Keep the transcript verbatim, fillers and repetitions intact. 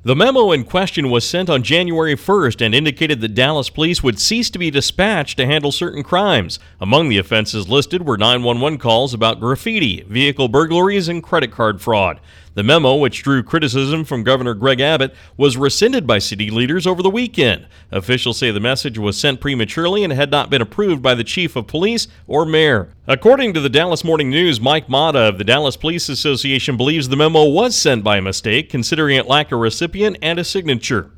The memo in question was sent on January first and indicated that Dallas police would cease to be dispatched to handle certain crimes. Among the offenses listed were nine one one calls about graffiti, vehicle burglaries, and credit card fraud. The memo, which drew criticism from Governor Greg Abbott, was rescinded by city leaders over the weekend. Officials say the message was sent prematurely and had not been approved by the chief of police or mayor. According to the Dallas Morning News, Mike Mata of the Dallas Police Association believes the memo was sent by mistake, considering it lacked a recipient and a signature.